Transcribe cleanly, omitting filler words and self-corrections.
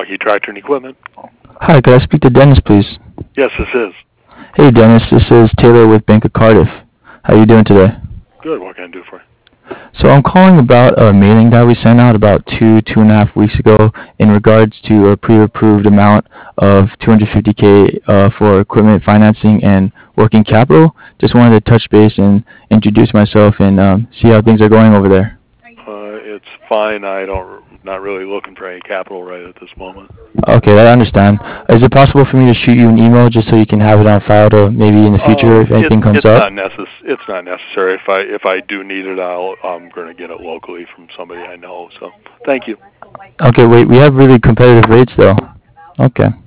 Lucky Tractor and Equipment. Hi, could I speak to Dennis, please? Yes, this is. Hey, Dennis, this is Taylor with Bank of Cardiff. How you doing today? Good. What can I do for you? So I'm calling about a mailing that we sent out about 2.5 weeks ago in regards to a pre-approved amount of 250K for equipment financing and working capital. Just wanted to touch base and introduce myself and see how things are going over there. It's fine. Not really looking for any capital right at this moment. Okay, I understand. Is it possible for me to shoot you an email just so you can have it on file to maybe in the future if anything comes up? It's not necessary. If I do need it, I'm going to get it locally from somebody I know. So thank you. Okay, wait, we have really competitive rates though. Okay.